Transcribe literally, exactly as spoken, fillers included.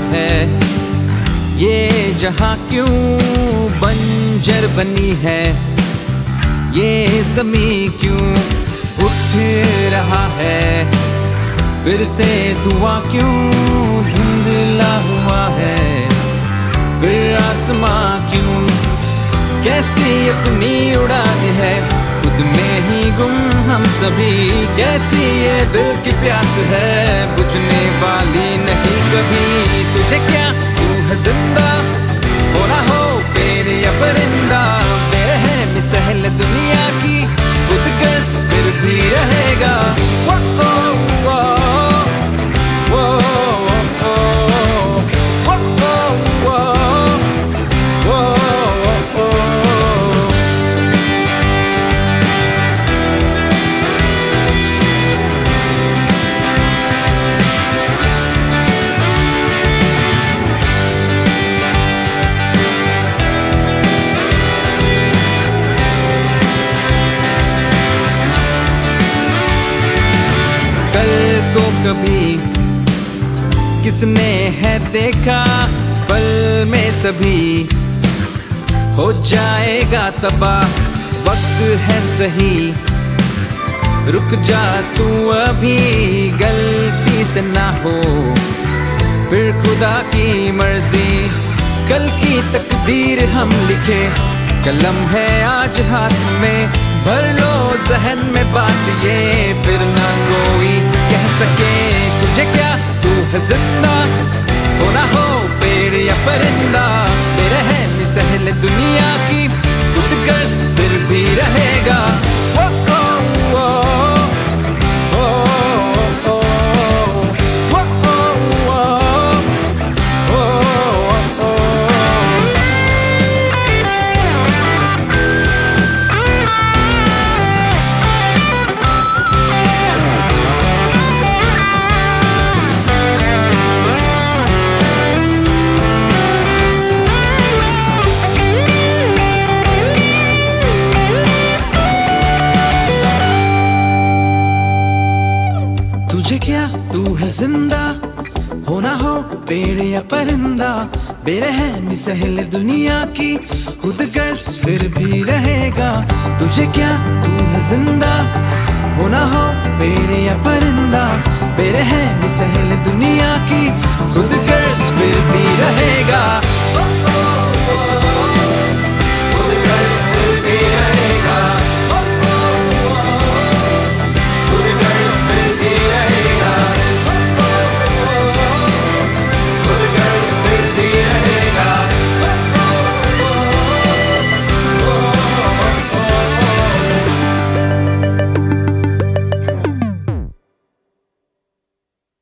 है। ये जहां क्यों बंजर बनी है, ये ज़मीं क्यों उठ रहा है, फिर से धुआं क्यों धुंधला हुआ है, फिर आसमां क्यों कैसी अपनी उड़ान है, खुद में ही गुम हम सभी, कैसी ये दिल की प्यास है, बुझने वाली नहीं कभी। तुझे क्या, तू है जिंदा, हो ना हो पेड़ या परिंदा, मेरे है मिसाल दुनिया की, खुद गर्ज फिर भी रहेगा। वो, वो, वो, वो, वो, वो, वो, वो, वो, वो। को कभी किसने है देखा, पल में सभी हो जाएगा तबाह, वक्त है सही, रुक जा तू अभी, गलती से ना हो फिर खुदा की मर्जी, कल की तकदीर हम लिखे, कलम है आज हाथ में, भर लो जहन में बात ये, फिर ना कोई कह सके। तुझे क्या, तू है जिंदा, हो ना हो पेड़ या परिंदा, तेरे है मिसाल दुनिया की, खुद गर्ज फिर भी रहेगा। ओ, ओ, ओ, ओ, ओ, ओ, ओ, ओ, ओ, ओ, ओ। तुझे क्या, तू है जिंदा, हो ना हो पेड़ या परिंदा, बेरहम मिसाल दुनिया की, खुद गर्ज फिर भी रहेगा। तुझे क्या, तू है जिंदा, हो ना हो पेड़ या परिंदा, बेरहम मिसाल दुनिया की, खुद गर्ज फिर भी रहेगा।